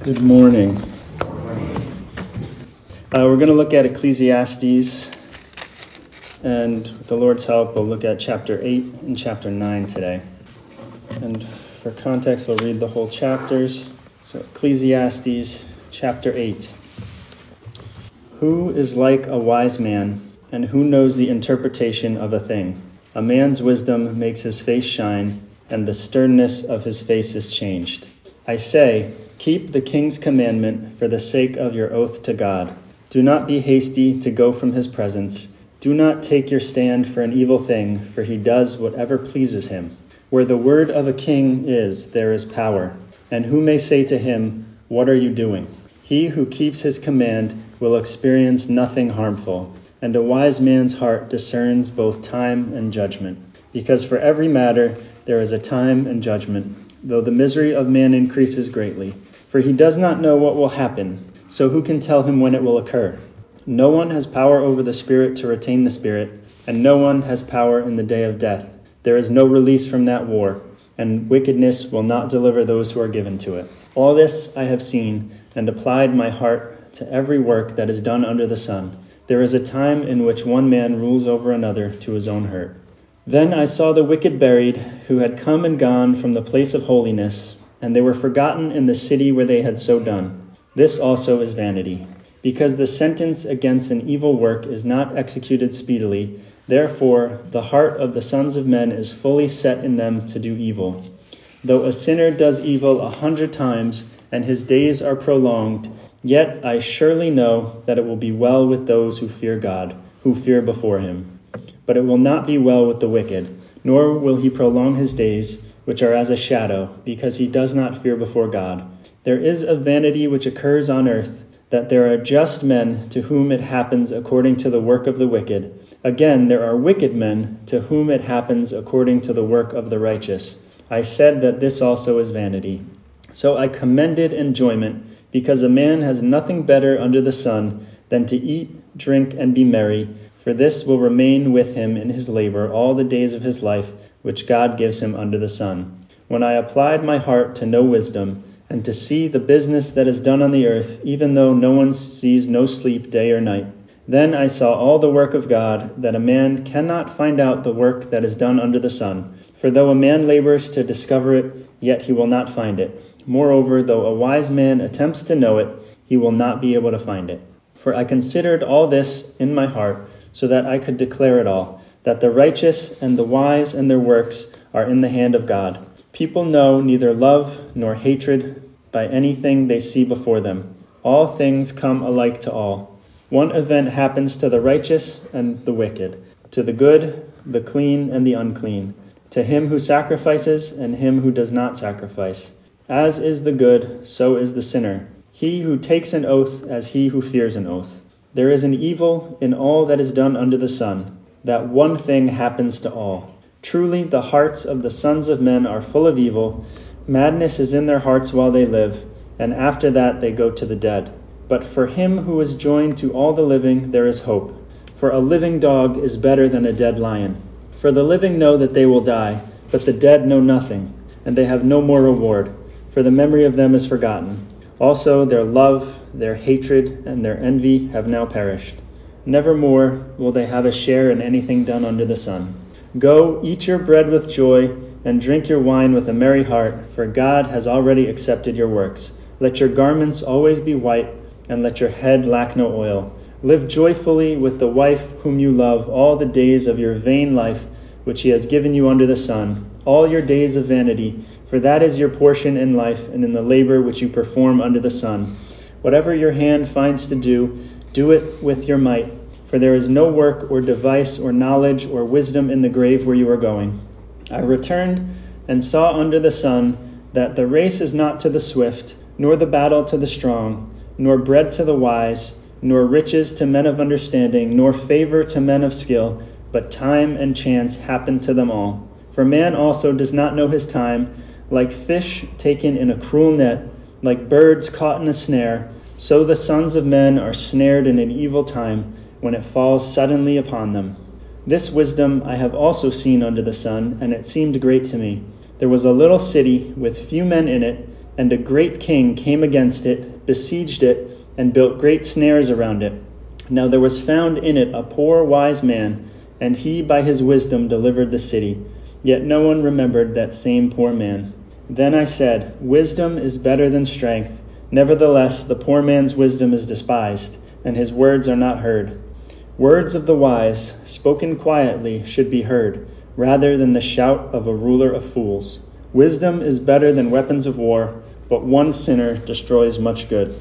Good morning. We're going to look at Ecclesiastes, and with the Lord's help, we'll look at chapter 8 and chapter 9 today. And for context, we'll read the whole chapters. So Ecclesiastes chapter 8. Who is like a wise man, and who knows the interpretation of a thing? A man's wisdom makes his face shine, and the sternness of his face is changed. I say, keep the king's commandment for the sake of your oath to God. Do not be hasty to go from his presence. Do not take your stand for an evil thing, for he does whatever pleases him. Where the word of a king is, there is power. And who may say to him, what are you doing? He who keeps his command will experience nothing harmful. And a wise man's heart discerns both time and judgment. Because for every matter there is a time and judgment, though the misery of man increases greatly. For he does not know what will happen, so who can tell him when it will occur? No one has power over the spirit to retain the spirit, and no one has power in the day of death. There is no release from that war, and wickedness will not deliver those who are given to it. All this I have seen, and applied my heart to every work that is done under the sun. There is a time in which one man rules over another to his own hurt. Then I saw the wicked buried, who had come and gone from the place of holiness, and they were forgotten in the city where they had so done. This also is vanity. Because the sentence against an evil work is not executed speedily, therefore the heart of the sons of men is fully set in them to do evil. Though a sinner does evil 100 times, and his days are prolonged, yet I surely know that it will be well with those who fear God, who fear before him. But it will not be well with the wicked, nor will he prolong his days, which are as a shadow, because he does not fear before God. There is a vanity which occurs on earth, that there are just men to whom it happens according to the work of the wicked. Again, there are wicked men to whom it happens according to the work of the righteous. I said that this also is vanity. So I commended enjoyment, because a man has nothing better under the sun than to eat, drink, and be merry, for this will remain with him in his labor all the days of his life, which God gives him under the sun. When I applied my heart to know wisdom, and to see the business that is done on the earth, even though no one sees no sleep day or night, then I saw all the work of God, that a man cannot find out the work that is done under the sun. For though a man labors to discover it, yet he will not find it. Moreover, though a wise man attempts to know it, he will not be able to find it. For I considered all this in my heart, so that I could declare it all, that the righteous and the wise and their works are in the hand of God. People know neither love nor hatred by anything they see before them. All things come alike to all. One event happens to the righteous and the wicked, to the good, the clean, and the unclean, to him who sacrifices and him who does not sacrifice. As is the good, so is the sinner. He who takes an oath as he who fears an oath. There is an evil in all that is done under the sun, that one thing happens to all. Truly the hearts of the sons of men are full of evil. Madness is in their hearts while they live, and after that they go to the dead. But for him who is joined to all the living there is hope. For a living dog is better than a dead lion. For the living know that they will die, but the dead know nothing, and they have no more reward, for the memory of them is forgotten. Also their love, their hatred, and their envy have now perished. Nevermore will they have a share in anything done under the sun. Go, eat your bread with joy, and drink your wine with a merry heart, for God has already accepted your works. Let your garments always be white, and let your head lack no oil. Live joyfully with the wife whom you love all the days of your vain life, which he has given you under the sun, all your days of vanity, for that is your portion in life and in the labor which you perform under the sun. Whatever your hand finds to do, do it with your might, for there is no work or device or knowledge or wisdom in the grave where you are going. I returned and saw under the sun that the race is not to the swift, nor the battle to the strong, nor bread to the wise, nor riches to men of understanding, nor favor to men of skill, but time and chance happen to them all. For man also does not know his time, like fish taken in a cruel net, like birds caught in a snare, so the sons of men are snared in an evil time, when it falls suddenly upon them. This wisdom I have also seen under the sun, and it seemed great to me. There was a little city with few men in it, and a great king came against it, besieged it, and built great snares around it. Now there was found in it a poor wise man, and he by his wisdom delivered the city. Yet no one remembered that same poor man. Then I said, wisdom is better than strength. Nevertheless, the poor man's wisdom is despised, and his words are not heard. Words of the wise, spoken quietly, should be heard, rather than the shout of a ruler of fools. Wisdom is better than weapons of war, but one sinner destroys much good.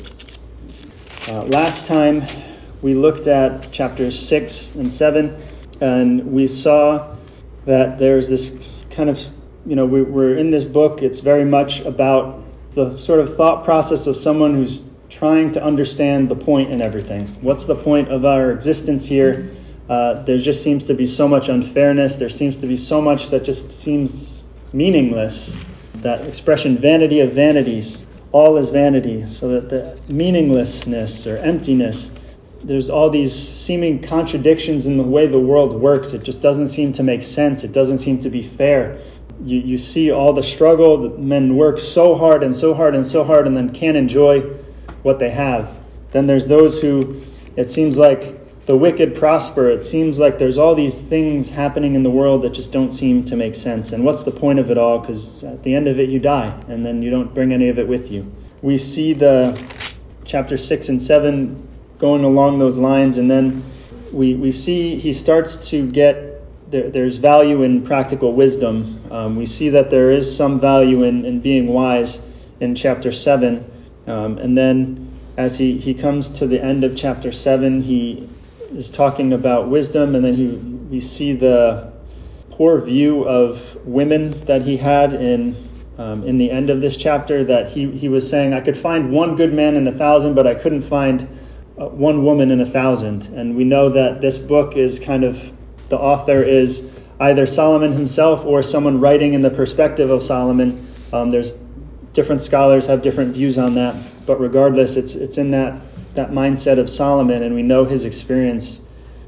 Last time we looked at chapters 6 and 7, and we saw that there's this kind of, we're in this book. It's very much about the sort of thought process of someone who's trying to understand the point in everything. What's the point of our existence here? There just seems to be so much unfairness. There seems to be so much that just seems meaningless. That expression, vanity of vanities, all is vanity. So that the meaninglessness or emptiness, there's all these seeming contradictions in the way the world works. It just doesn't seem to make sense. It doesn't seem to be fair. You see all the struggle. The men work so hard and so hard and so hard and then can't enjoy what they have. Then there's those who, it seems like the wicked prosper. It seems like there's all these things happening in the world that just don't seem to make sense. And what's the point of it all? Because at the end of it, you die, and then you don't bring any of it with you. We see the chapter 6 and 7 going along those lines, and then we see he starts to get, there's value in practical wisdom. We see that there is some value in being wise in chapter 7. And then as he comes to the end of chapter 7, he is talking about wisdom, and then we see the poor view of women that he had in the end of this chapter, that he was saying, I could find one good man in 1,000, but I couldn't find one woman in 1,000. And we know that this book is kind of, the author is either Solomon himself or someone writing in the perspective of Solomon. There's different scholars have different views on that, but regardless, it's in that mindset of Solomon, and we know his experience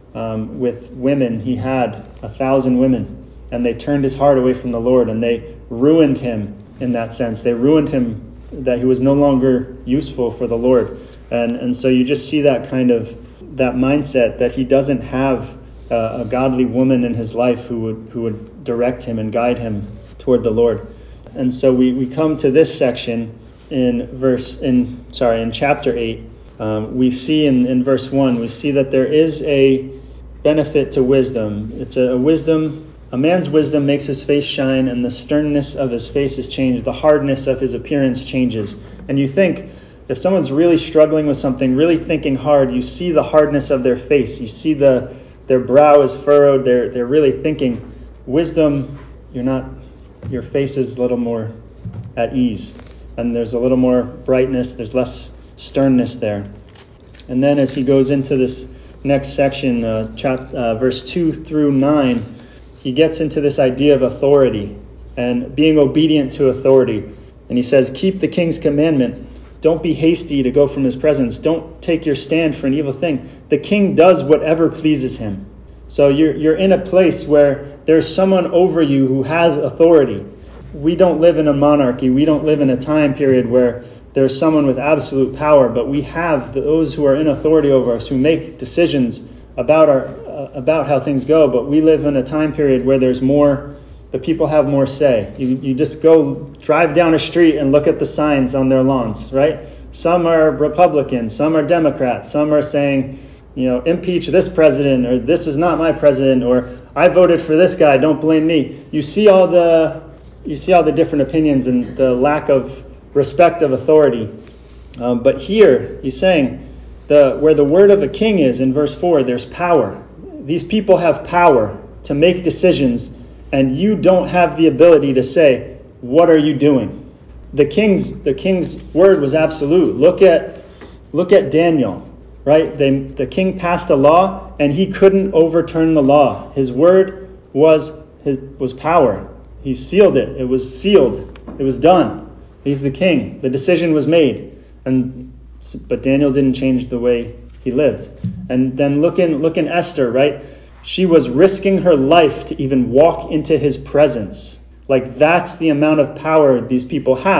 with women. He had 1,000 women, and they turned his heart away from the Lord, and they ruined him in that sense. They ruined him, that he was no longer useful for the Lord. And so you just see that kind of, that mindset that he doesn't have a godly woman in his life who would direct him and guide him toward the Lord. And so we come to this section in chapter 8. We see in verse 1, we see that there is a benefit to wisdom. It's a wisdom, a man's wisdom makes his face shine, and the sternness of his face is changed. The hardness of his appearance changes. And you think, if someone's really struggling with something, really thinking hard, you see the hardness of their face. You see their brow is furrowed. They're really thinking. Wisdom, your face is a little more at ease, and there's a little more brightness. There's less sternness there. And then as he goes into this next section, verse 2 through 9, he gets into this idea of authority and being obedient to authority. And he says, keep the king's commandment. Don't be hasty to go from his presence. Don't take your stand for an evil thing. The king does whatever pleases him. So you're in a place where there's someone over you who has authority. We don't live in a monarchy. We don't live in a time period where there's someone with absolute power, but we have those who are in authority over us who make decisions about how things go. But we live in a time period where there's more, the people have more say. You just go drive down a street and look at the signs on their lawns, right? Some are Republican, some are Democrats, some are saying, impeach this president, or this is not my president, or I voted for this guy, don't blame me. You see all the different opinions and the lack of respect of authority. But here he's saying where the word of a king is in verse 4, there's power. These people have power to make decisions, and you don't have the ability to say, what are you doing? The king's word was absolute. Look at Daniel, right? The king passed a law, and he couldn't overturn the law. His word was power. He sealed it. It was sealed. It was done. He's the king. The decision was made. But Daniel didn't change the way he lived. And then look in Esther, right? She was risking her life to even walk into his presence. Like, that's the amount of power these people have.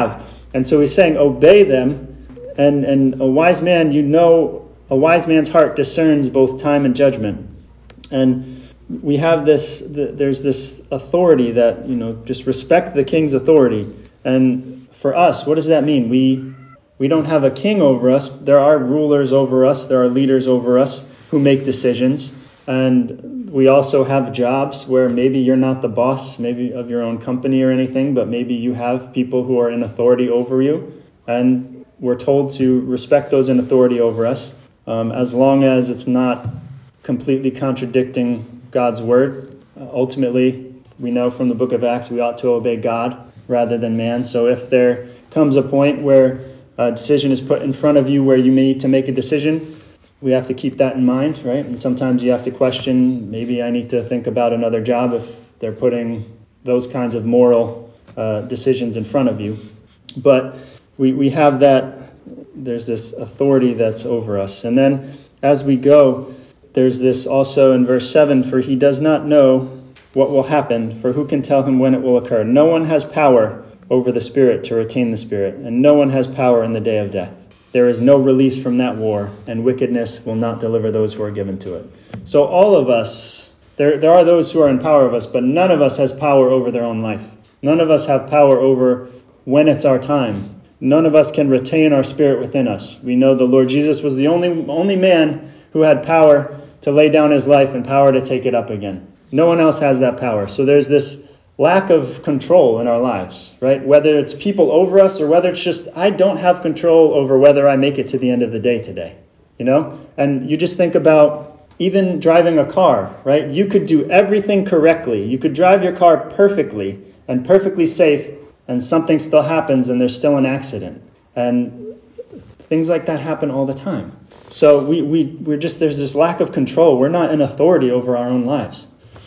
And so he's saying, obey them. And a wise man, a wise man's heart discerns both time and judgment. And we have there's this authority that, just respect the king's authority. And for us, what does that mean? We don't have a king over us. There are rulers over us. There are leaders over us who make decisions. And we also have jobs where maybe you're not the boss, maybe of your own company or anything, but maybe you have people who are in authority over you. And we're told to respect those in authority over us, as long as it's not completely contradicting God's word. Ultimately, we know from the book of Acts we ought to obey God rather than man. So if there comes a point where a decision is put in front of you where you may need to make a decision, we have to keep that in mind, right? And sometimes you have to question, maybe I need to think about another job if they're putting those kinds of moral decisions in front of you. But we have that, there's this authority that's over us. And then as we go, there's this also in verse 7, for he does not know what will happen, for who can tell him when it will occur? No one has power over the Spirit to retain the Spirit, and no one has power in the day of death. There is no release from that war, and wickedness will not deliver those who are given to it. So all of us, there are those who are in power of us, but none of us has power over their own life. None of us have power over when it's our time. None of us can retain our spirit within us. We know the Lord Jesus was the only man who had power to lay down his life and power to take it up again. No one else has that power. So there's this lack of control in our lives, right? Whether it's people over us or whether it's just I don't have control over whether I make it to the end of the day today, And you just think about even driving a car, right? You could do everything correctly. You could drive your car perfectly and perfectly safe, and something still happens and there's still an accident. And things like that happen all the time. So we're just, there's this lack of control. We're not in authority over our own lives.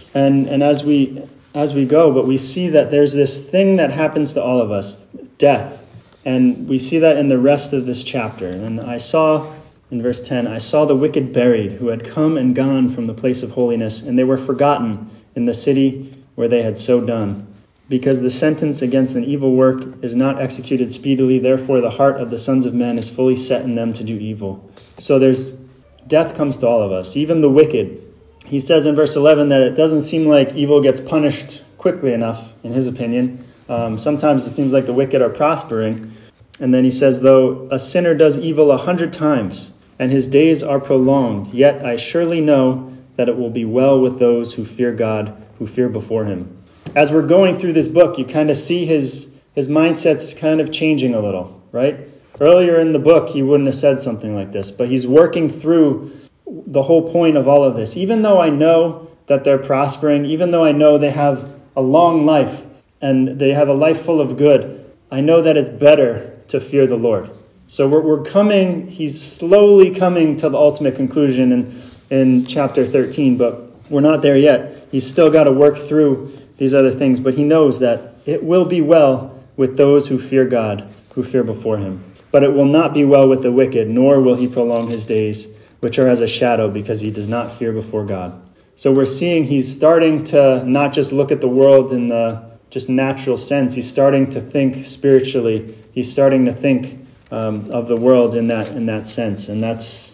And as we go, but we see that there's this thing that happens to all of us, death. And we see that in the rest of this chapter. And I saw, in verse 10, I saw the wicked buried, who had come and gone from the place of holiness, and they were forgotten in the city where they had so done. Because the sentence against an evil work is not executed speedily, therefore the heart of the sons of men is fully set in them to do evil. So death comes to all of us, even the wicked. He says in verse 11 that it doesn't seem like evil gets punished quickly enough, in his opinion. Sometimes it seems like the wicked are prospering. And then he says, though a sinner does evil 100 times, and his days are prolonged, yet I surely know that it will be well with those who fear God, who fear before him. As we're going through this book, you kind of see his mindset's kind of changing a little, right? Earlier in the book, he wouldn't have said something like this, but he's working through the whole point of all of this. Even though I know that they're prospering, even though I know they have a long life and they have a life full of good, I know that it's better to fear the Lord. So he's slowly coming to the ultimate conclusion in chapter 13, but we're not there yet. He's still got to work through these other things, but he knows that it will be well with those who fear God, who fear before him. But it will not be well with the wicked, nor will he prolong his days, which are as a shadow, because he does not fear before God. So we're seeing he's starting to not just look at the world in the just natural sense. He's starting to think spiritually. He's starting to think of the world in that sense, and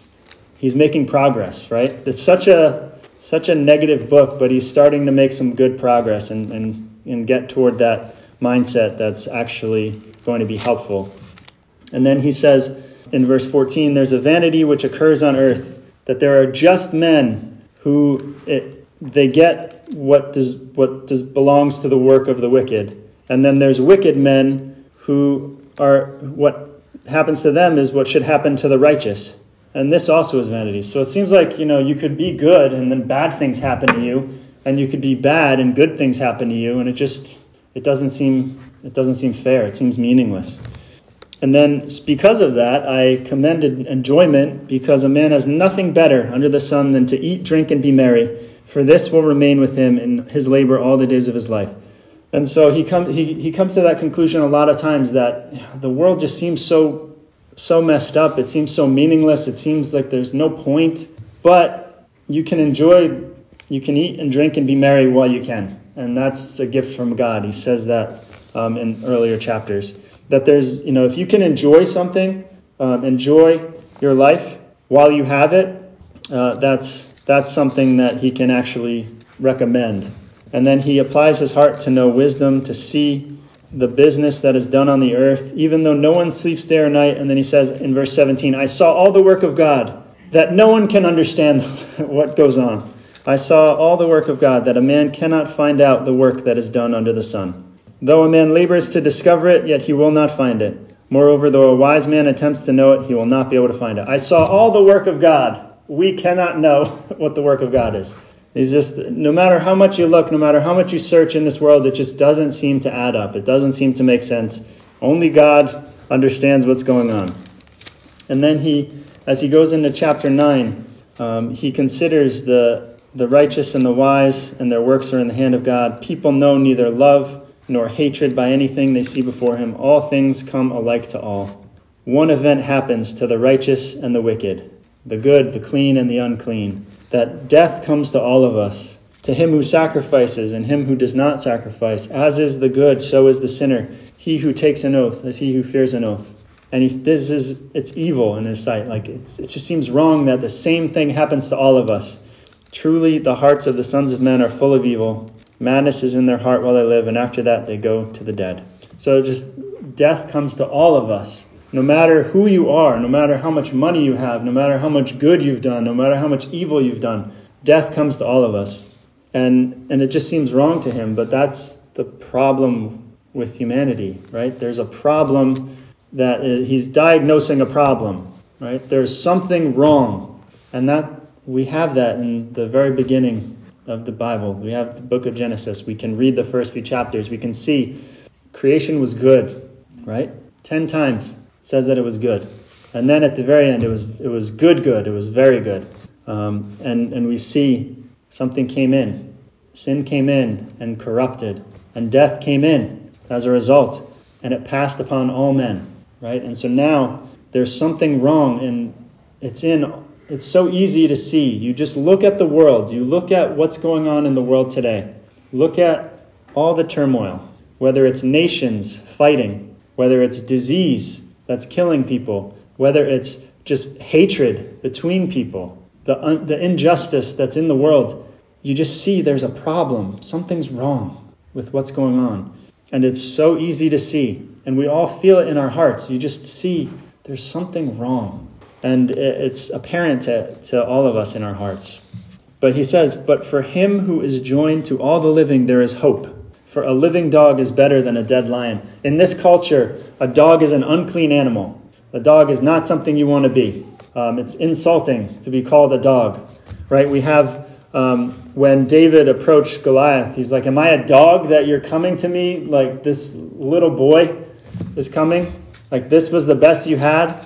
he's making progress, right? It's such a negative book, but he's starting to make some good progress and get toward that mindset that's actually going to be helpful. And then he says in verse 14, there's a vanity which occurs on earth, that there are just men who they get what belongs to the work of the wicked. And then there's wicked men who are, what happens to them is what should happen to the righteous. And this also is vanity. So it seems like, you could be good and then bad things happen to you, and you could be bad and good things happen to you, and it doesn't seem fair. It seems meaningless. And then because of that, I commended enjoyment, because a man has nothing better under the sun than to eat, drink, and be merry, for this will remain with him in his labor all the days of his life. And so he comes to that conclusion a lot of times, that the world just seems so messed up. It seems so meaningless. It seems like there's no point. But you can eat and drink and be merry while you can. And that's a gift from God. He says that in earlier chapters. That there's, if you can enjoy something, enjoy your life while you have it, that's something that he can actually recommend. And then he applies his heart to know wisdom, to see the business that is done on the earth, even though no one sleeps day or night. And then he says in verse 17, I saw all the work of God, that no one can understand what goes on. I saw all the work of God, that a man cannot find out the work that is done under the sun. Though a man labors to discover it, yet he will not find it. Moreover, though a wise man attempts to know it, he will not be able to find it. I saw all the work of God. We cannot know what the work of God is. It's just, no matter how much you look, no matter how much you search in this world, it just doesn't seem to add up. It doesn't seem to make sense. Only God understands what's going on. And then as he goes into chapter 9, he considers the righteous and the wise, and their works are in the hand of God. People know neither love nor hatred by anything they see before him. All things come alike to all. One event happens to the righteous and the wicked, the good, the clean, and the unclean, that death comes to all of us, to him who sacrifices and him who does not sacrifice. As is the good, so is the sinner. He who takes an oath, as he who fears an oath. And it's evil in his sight. It just seems wrong that the same thing happens to all of us. Truly, the hearts of the sons of men are full of evil. Madness is in their heart while they live, and after that they go to the dead. So just death comes to all of us. No matter who you are, no matter how much money you have, no matter how much good you've done, no matter how much evil you've done, death comes to all of us. And it just seems wrong to him, but that's the problem with humanity, right? There's a problem that he's diagnosing a problem, right? There's something wrong, and that we have that in the very beginning of the Bible. We have the book of Genesis. We can read the first few chapters. We can see creation was good, right? 10 times says that it was good. And then at the very end, it was good. It was very good. And we see something came in. Sin came in and corrupted. And death came in as a result. And it passed upon all men, right? And so now there's something wrong. And it's so easy to see. You just look at the world. You look at what's going on in the world today. Look at all the turmoil. Whether it's nations fighting. Whether it's disease that's killing people, whether it's just hatred between people, the injustice that's in the world, you just see there's a problem. Something's wrong with what's going on. And it's so easy to see. And we all feel it in our hearts. You just see there's something wrong. And it's apparent to all of us in our hearts. But he says, but for him who is joined to all the living, there is hope. For a living dog is better than a dead lion. In this culture, a dog is an unclean animal. A dog is not something you want to be. It's insulting to be called a dog, right? We have, when David approached Goliath, he's like, am I a dog that you're coming to me? Like this little boy is coming? Like this was the best you had?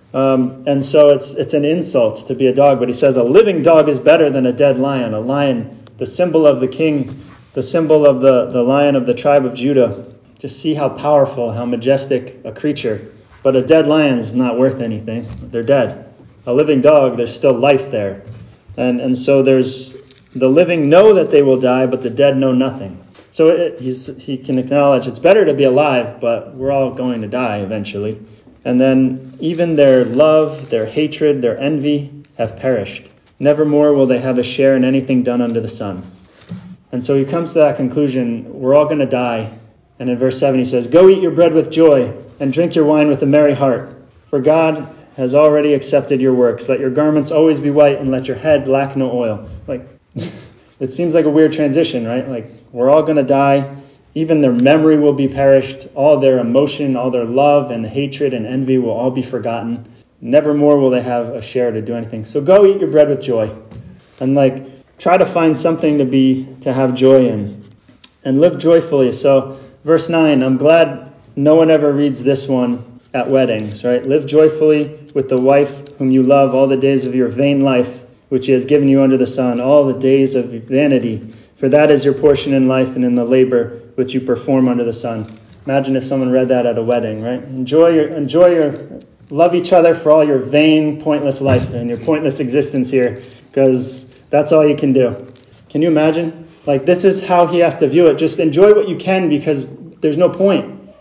And so it's an insult to be a dog. But he says a living dog is better than a dead lion. A lion, the symbol of the king, the symbol of the lion of the tribe of Judah. Just see how powerful, how majestic a creature. But a dead lion's not worth anything. They're dead. A living dog, there's still life there. And so there's the living know that they will die, but the dead know nothing. So he can acknowledge it's better to be alive, but we're all going to die eventually. And then even their love, their hatred, their envy have perished. Nevermore will they have a share in anything done under the sun. And so he comes to that conclusion, we're all going to die. And in verse 7 he says, go eat your bread with joy and drink your wine with a merry heart. For God has already accepted your works. Let your garments always be white and let your head lack no oil. Like, it seems like a weird transition, right? Like, we're all going to die. Even their memory will be perished. All their emotion, all their love and hatred and envy will all be forgotten. Nevermore will they have a share to do anything. So go eat your bread with joy. And try to find something to have joy in. And live joyfully. So verse 9, I'm glad no one ever reads this one at weddings, right? Live joyfully with the wife whom you love all the days of your vain life, which he has given you under the sun, all the days of vanity. For that is your portion in life and in the labor which you perform under the sun. Imagine if someone read that at a wedding, right? Enjoy your love each other for all your vain, pointless life and your pointless existence here, because that's all you can do. Can you imagine? This is how he has to view it. Just enjoy what you can because there's no point.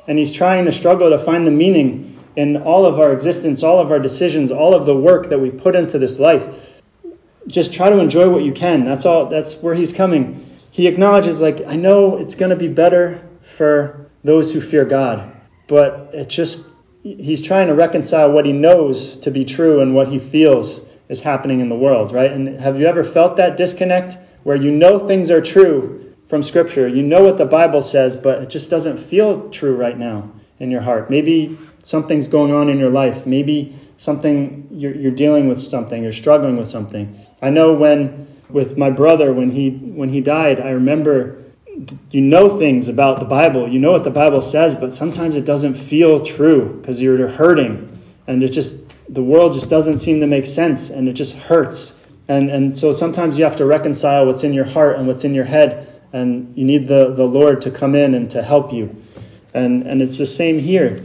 and he's trying to struggle to find the meaning in all of our existence, all of our decisions, all of the work that we put into this life. Just try to enjoy what you can. That's all. That's where he's coming. He acknowledges, like, I know it's going to be better for those who fear God, but he's trying to reconcile what he knows to be true and what he feels is happening in the world, right? And have you ever felt that disconnect where you know things are true from Scripture, you know what the Bible says, but it just doesn't feel true right now in your heart? Maybe something's going on in your life. Maybe something you're dealing with something, you're struggling with something. I know with my brother, when he died, I remember, you know things about the Bible, you know what the Bible says, but sometimes it doesn't feel true because you're hurting, and the world just doesn't seem to make sense, and it just hurts. And so sometimes you have to reconcile what's in your heart and what's in your head, and you need the Lord to come in and to help you. And it's the same here.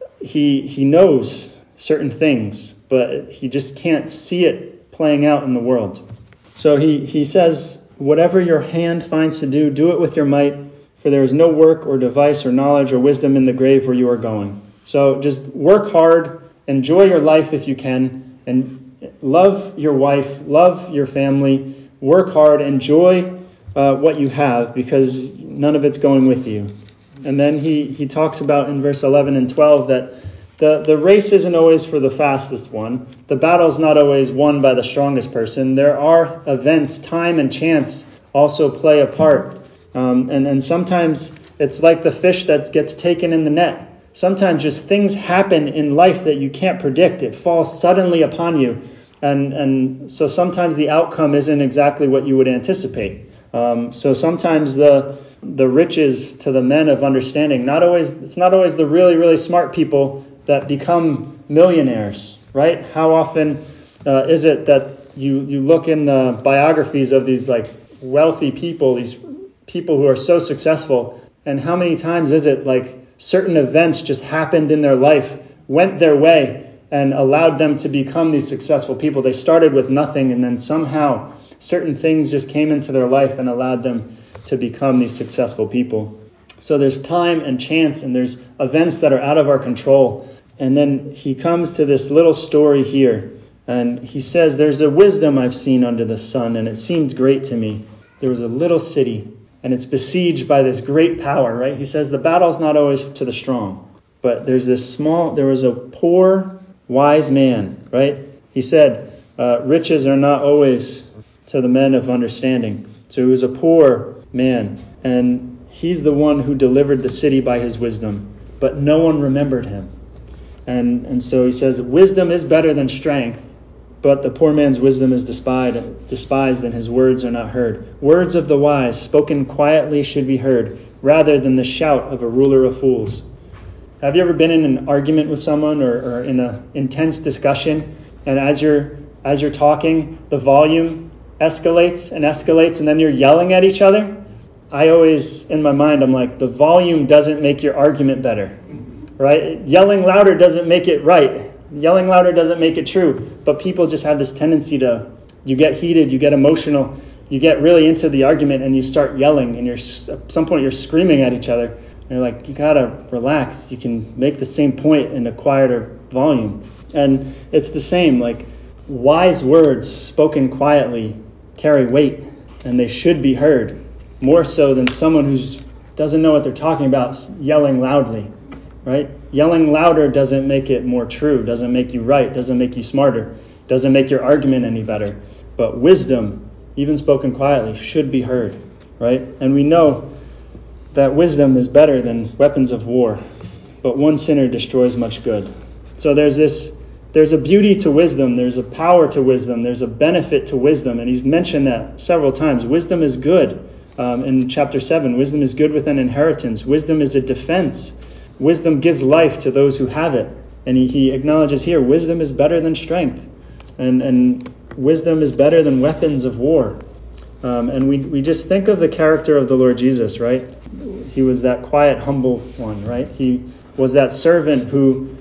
He knows certain things, but he just can't see it playing out in the world. So he says, whatever your hand finds to do, do it with your might, for there is no work or device or knowledge or wisdom in the grave where you are going. So just work hard, enjoy your life if you can, and love your wife, love your family, work hard, enjoy what you have, because none of it's going with you. And then he talks about in verse 11 and 12 that the race isn't always for the fastest one. The battle's not always won by the strongest person. There are events, time and chance also play a part. And sometimes it's like the fish that gets taken in the net. Sometimes just things happen in life that you can't predict. It falls suddenly upon you. And so sometimes the outcome isn't exactly what you would anticipate. So sometimes the riches to the men of understanding, it's not always the really, really smart people that become millionaires, right? How often is it that you look in the biographies of these like wealthy people, these people who are so successful, and how many times is it like certain events just happened in their life, went their way, and allowed them to become these successful people? They started with nothing, and then somehow certain things just came into their life and allowed them to become these successful people. So there's time and chance, and there's events that are out of our control. And then he comes to this little story here, and he says, there's a wisdom I've seen under the sun, and it seemed great to me. There was a little city, and it's besieged by this great power, right? He says the battle's not always to the strong, but there was a poor, wise man, right? He said, riches are not always to the men of understanding. So he was a poor man, and he's the one who delivered the city by his wisdom, but no one remembered him. And so he says, wisdom is better than strength, but the poor man's wisdom is despised, and his words are not heard. Words of the wise, spoken quietly, should be heard, rather than the shout of a ruler of fools. Have you ever been in an argument with someone or in an intense discussion, and as you're talking, the volume escalates, and then you're yelling at each other? I always, in my mind, I'm like, the volume doesn't make your argument better, right? Yelling louder doesn't make it right. Yelling louder doesn't make it true. But people just have this tendency you get heated, you get emotional, you get really into the argument, and you start yelling, and at some point you're screaming at each other. And you're like, you gotta relax. You can make the same point in a quieter volume. And it's the same, like, wise words spoken quietly carry weight, and they should be heard, more so than someone who doesn't know what they're talking about yelling loudly, right? Yelling louder doesn't make it more true, doesn't make you right, doesn't make you smarter, doesn't make your argument any better. But wisdom, even spoken quietly, should be heard, right? And we know that wisdom is better than weapons of war, but one sinner destroys much good. So there's a beauty to wisdom, there's a power to wisdom, there's a benefit to wisdom, and he's mentioned that several times. Wisdom is good. In chapter 7, wisdom is good with an inheritance. Wisdom is a defense. Wisdom gives life to those who have it. And he acknowledges here, wisdom is better than strength. And wisdom is better than weapons of war. And we just think of the character of the Lord Jesus, right? He was that quiet, humble one, right? He was that servant who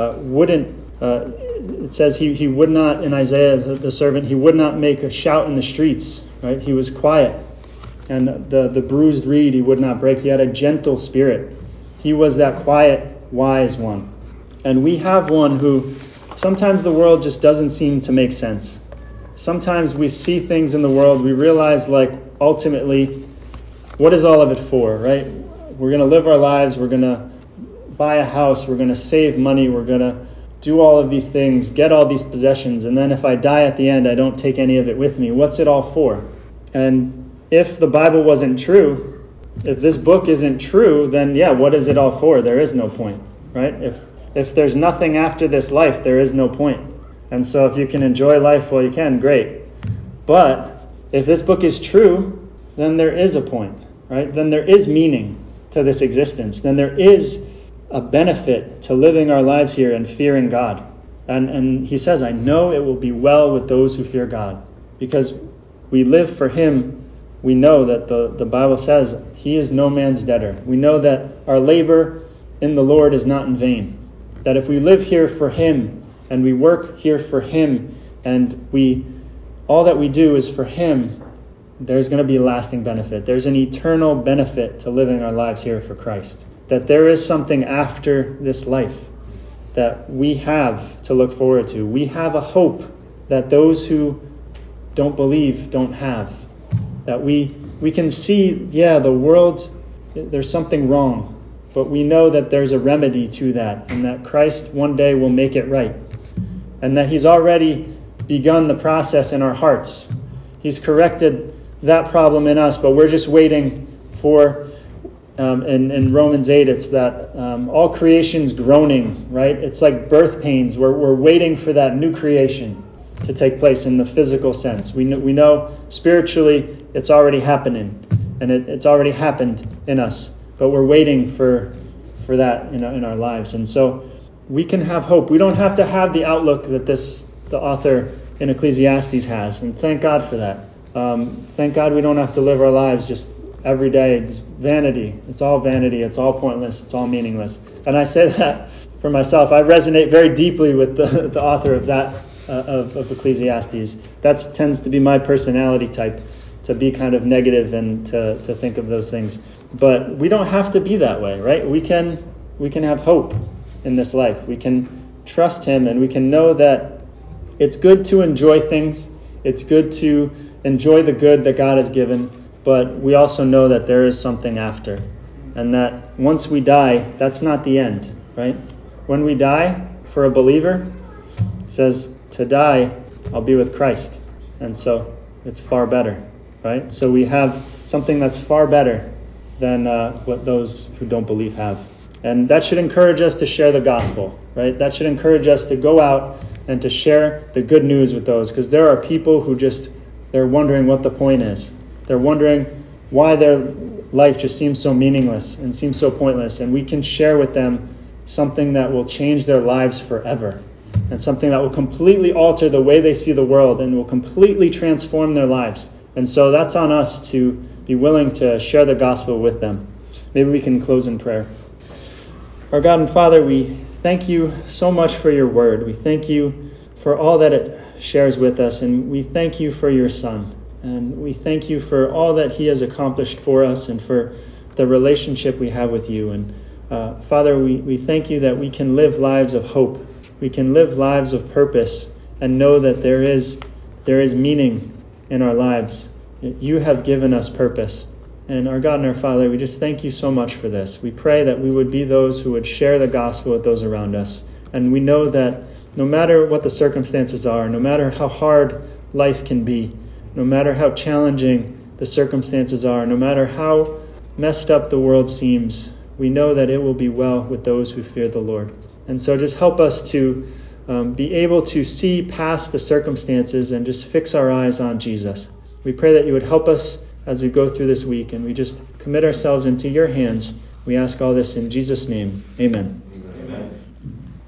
it says he would not, in Isaiah, the servant, he would not make a shout in the streets, right? He was quiet. And the bruised reed he would not break. He had a gentle spirit. He was that quiet, wise one. And we have one who sometimes the world just doesn't seem to make sense. Sometimes we see things in the world, we realize, like, ultimately, what is all of it for, right? We're going to live our lives, we're going to buy a house, we're going to save money, we're going to do all of these things, get all these possessions, and then if I die at the end, I don't take any of it with me. What's it all for? And if the Bible wasn't true, if this book isn't true, then yeah, what is it all for? There is no point, right? If there's nothing after this life, there is no point. And so if you can enjoy life while you can, great. But if this book is true, then there is a point, right? Then there is meaning to this existence. Then there is a benefit to living our lives here and fearing God. And he says, I know it will be well with those who fear God. Because we live for him, we know that the Bible says he is no man's debtor. We know that our labor in the Lord is not in vain. That if we live here for him and we work here for him and all that we do is for him, there's going to be a lasting benefit. There's an eternal benefit to living our lives here for Christ. That there is something after this life that we have to look forward to. We have a hope that those who don't believe don't have. That we can see, the world, there's something wrong, but we know that there's a remedy to that, and that Christ one day will make it right. And that he's already begun the process in our hearts. He's corrected that problem in us, but we're just waiting for, in Romans 8, it's that all creation's groaning, right? It's like birth pains. We're waiting for that new creation to take place in the physical sense. We know spiritually it's already happening, and it's already happened in us, but we're waiting for that in our lives. And so we can have hope. We don't have to have the outlook that the author in Ecclesiastes has, and thank God for that. Thank God we don't have to live our lives just every day, just vanity. It's all vanity. It's all pointless. It's all meaningless. And I say that for myself. I resonate very deeply with the author of that of Ecclesiastes. That tends to be my personality type, to be kind of negative and to think of those things. But we don't have to be that way, right? We can have hope in this life. We can trust him, and we can know that it's good to enjoy things. It's good to enjoy the good that God has given, but we also know that there is something after, and that once we die, that's not the end, right? When we die, for a believer, it says, to die, I'll be with Christ. And so it's far better, right? So we have something that's far better than what those who don't believe have. And that should encourage us to share the gospel, right? That should encourage us to go out and to share the good news with those, because there are people who they're wondering what the point is. They're wondering why their life just seems so meaningless and seems so pointless. And we can share with them something that will change their lives forever, and something that will completely alter the way they see the world and will completely transform their lives. And so that's on us to be willing to share the gospel with them. Maybe we can close in prayer. Our God and Father, we thank you so much for your word. We thank you for all that it shares with us, and we thank you for your Son. And we thank you for all that he has accomplished for us and for the relationship we have with you. And Father, we thank you that we can live lives of hope. We can live lives of purpose and know that there is meaning in our lives. You have given us purpose. And our God and our Father, we just thank you so much for this. We pray that we would be those who would share the gospel with those around us. And we know that no matter what the circumstances are, no matter how hard life can be, no matter how challenging the circumstances are, no matter how messed up the world seems, we know that it will be well with those who fear the Lord. And so just help us to be able to see past the circumstances and just fix our eyes on Jesus. We pray that you would help us as we go through this week, and we just commit ourselves into your hands. We ask all this in Jesus' name. Amen.